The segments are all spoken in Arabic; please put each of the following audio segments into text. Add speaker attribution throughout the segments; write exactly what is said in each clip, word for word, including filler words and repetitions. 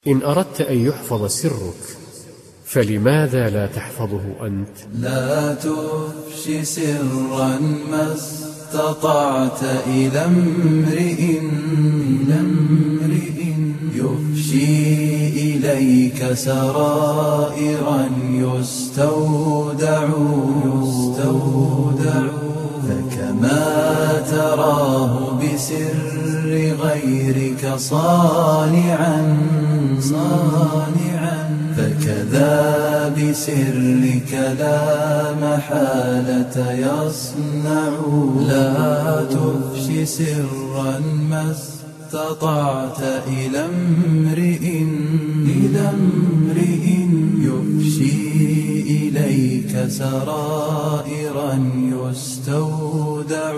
Speaker 1: إن أردت أن يحفظ سرك فلماذا لا تحفظه أنت؟
Speaker 2: لا تفش سرا ما استطعت إلى امرئ يفشي إليك سرائرا يستودع فكما تراه بسر غيرك صانعا فكذا بسرك لا محالة يصنع. لا تفش سرا ما استطعت إلى امرئ يفشي إليك سرائرا يستودع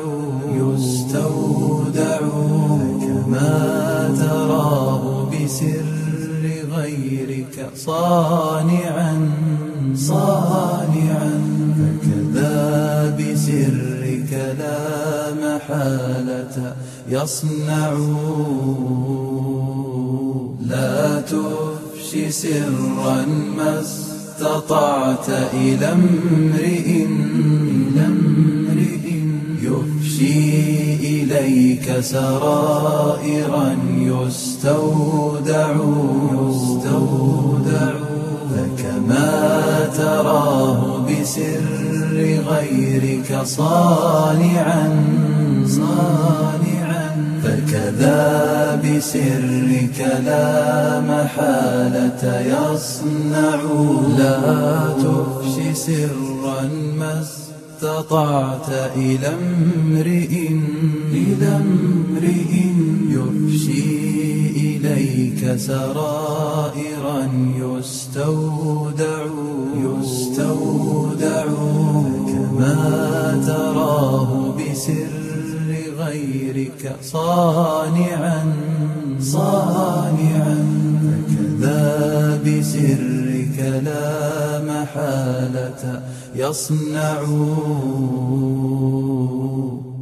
Speaker 2: فكما تراه بسر غيرك صانعا فكذا بسرك لا محالة يصنع. لا تفش سرا ما استطعت إلى امرئ يفشي إليك سرائرا يستودع فكما تراه بسر غيرك صانعا فكذا بسرك لا محالة يصنع. لا تفش سرا ما استطعت إلى امرئ يفشي إليك سرائرا يستودع فكما تراه بسر غيرك صانعا فكذا بسرك لا محالة يصنع.